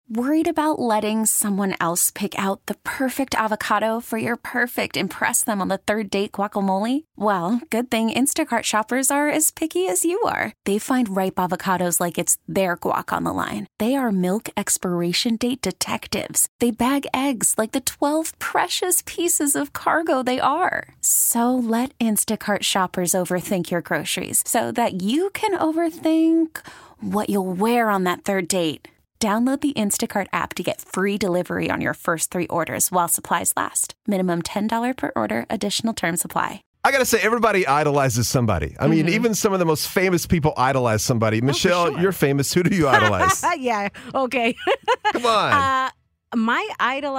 Worried about letting someone else pick out the perfect avocado for your perfect impress them on the third date guacamole? Well, good thing Instacart shoppers are as picky as you are. They find ripe avocados like it's their guac on the line. They are milk expiration date detectives. They bag eggs like the 12 precious pieces of cargo they are. So let Instacart shoppers overthink your groceries so that you can overthink what you'll wear on that third date. Download the Instacart app to get free delivery on your first 3 orders while supplies last. Minimum $10 per order. Additional terms apply. I got to say, everybody idolizes somebody. I mean, even some of the most famous people idolize somebody. Michelle, you're famous. Who do you idolize? Yeah, okay. Come on. My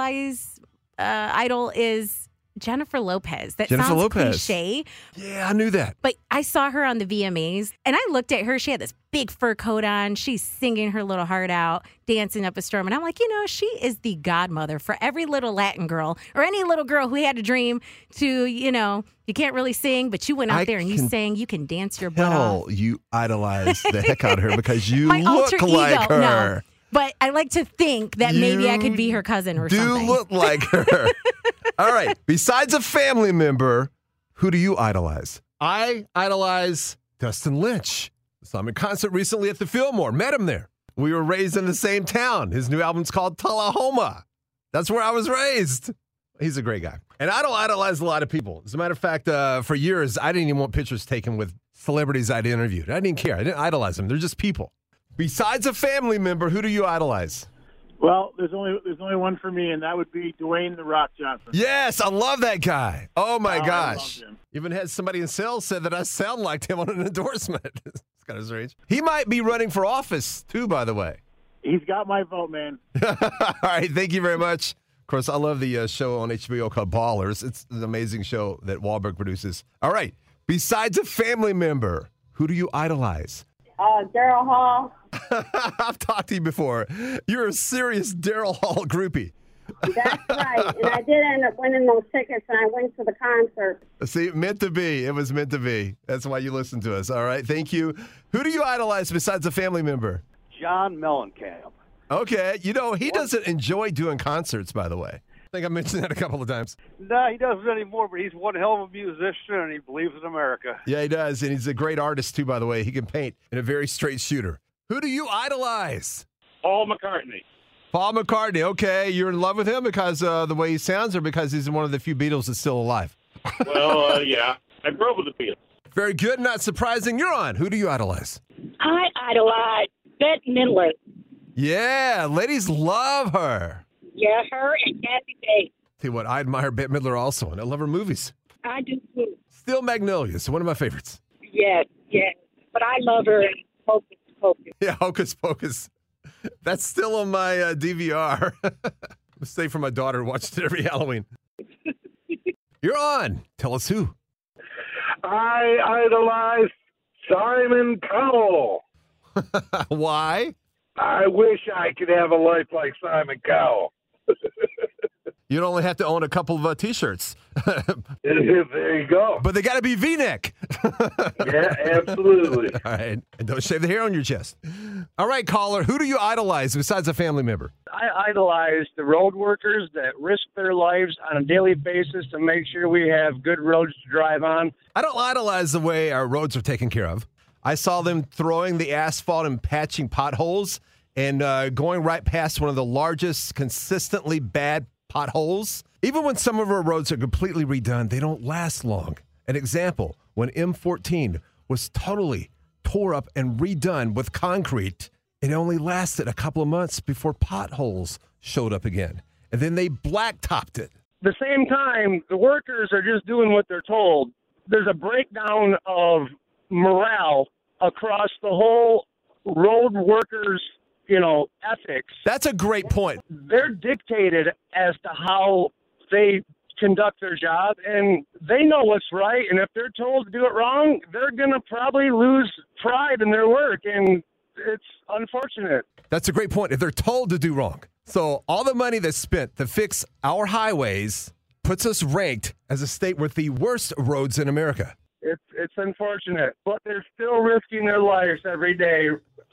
idol is Jennifer Lopez. That Jennifer sounds Lopez. cliche. Yeah, I knew that. But I saw her on the VMAs, and I looked at her. She had this big fur coat on. She's singing her little heart out, dancing up a storm. And I'm like, she is the godmother for every little Latin girl or any little girl who had a dream to, you can't really sing, but you went out there and you sang. You can dance your butt off. You idolize the heck out of her because you My look alter like ego. her. No. But I like to think that maybe I could be her cousin or something. You look like her. All right. Besides a family member, who do you idolize? I idolize Dustin Lynch. Saw him in concert recently at the Fillmore. Met him there. We were raised in the same town. His new album's called Tullahoma. That's where I was raised. He's a great guy. And I don't idolize a lot of people. As a matter of fact, for years, I didn't even want pictures taken with celebrities I'd interviewed. I didn't care. I didn't idolize them. They're just people. Besides a family member, who do you idolize? Well, there's only one for me, and that would be Dwayne "The Rock" Johnson. Yes, I love that guy. Oh, my gosh. I love him. Even had somebody in sales said that I sound like him on an endorsement. It's kind of strange. He might be running for office, too, by the way. He's got my vote, man. All right, thank you very much. Of course, I love the show on HBO called Ballers. It's an amazing show that Wahlberg produces. All right, besides a family member, who do you idolize? Daryl Hall. I've talked to you before. You're a serious Daryl Hall groupie. That's right. And I did end up winning those tickets, and I went to the concert. See, meant to be. It was meant to be. That's why you listen to us. All right, thank you. Who do you idolize besides a family member? John Mellencamp. Okay. He doesn't enjoy doing concerts, by the way. I think I mentioned that a couple of times. No, he doesn't anymore, but he's one hell of a musician, and he believes in America. Yeah, he does, and he's a great artist, too, by the way. He can paint and a very straight shooter. Who do you idolize? Paul McCartney. Paul McCartney. Okay, you're in love with him because the way he sounds or because he's one of the few Beatles that's still alive? Well, yeah. I grew up with the Beatles. Very good, not surprising. You're on. Who do you idolize? I idolize Bette Midler. Yeah, ladies love her. Yeah, her and Kathy Bates. Tell you what, I admire Bette Midler also, and I love her movies. I do too. Still Magnolias, one of my favorites. Yes. But I love her in Hocus Pocus. Yeah, Hocus Pocus. That's still on my DVR. Stay for my daughter. Watched it every Halloween. You're on. Tell us who. I idolize Simon Cowell. Why? I wish I could have a life like Simon Cowell. You'd only have to own a couple of T-shirts. There you go. But they got to be V-neck. Yeah, absolutely. All right. And don't shave the hair on your chest. All right, caller. Who do you idolize besides a family member? I idolize the road workers that risk their lives on a daily basis to make sure we have good roads to drive on. I don't idolize the way our roads are taken care of. I saw them throwing the asphalt and patching potholes and going right past one of the largest consistently bad potholes. Even when some of our roads are completely redone, they don't last long. An example, when M14 was totally tore up and redone with concrete, it only lasted a couple of months before potholes showed up again. And then they blacktopped it. At the same time, the workers are just doing what they're told. There's a breakdown of morale across the whole road workers, ethics. That's a great point. They're dictated as to how they conduct their job, and they know what's right. And if they're told to do it wrong, they're going to probably lose pride in their work, and it's unfortunate. That's a great point. If they're told to do wrong. So all the money that's spent to fix our highways puts us ranked as a state with the worst roads in America. It's unfortunate, but they're still risking their lives every day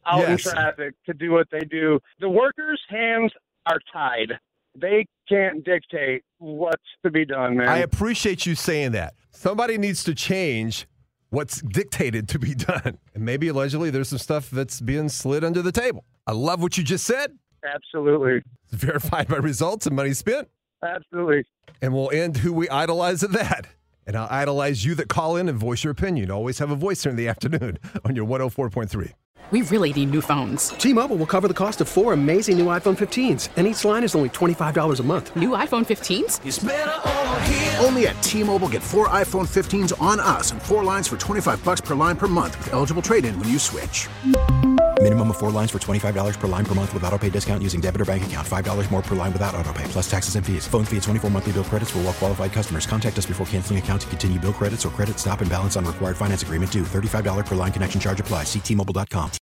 out in Yes. traffic to do what they do. The workers' hands are tied. They can't dictate what's to be done, man. I appreciate you saying that. Somebody needs to change what's dictated to be done. And maybe allegedly there's some stuff that's being slid under the table. I love what you just said. Absolutely. It's verified by results and money spent. Absolutely. And we'll end who we idolize at that. And I'll idolize you that call in and voice your opinion. Always have a voice here in the afternoon on your 104.3. We really need new phones. T-Mobile will cover the cost of 4 amazing new iPhone 15s, and each line is only $25 a month. New iPhone 15s? It's better over here. Only at T-Mobile, get 4 iPhone 15s on us and 4 lines for $25 per line per month with eligible trade-in when you switch. Minimum of 4 lines for $25 per line per month with autopay discount using debit or bank account. $5 more per line without autopay, plus taxes and fees. Phone fee at 24 monthly bill credits for well-qualified customers. Contact us before canceling account to continue bill credits or credit stop and balance on required finance agreement due. $35 per line connection charge applies. See T-Mobile.com.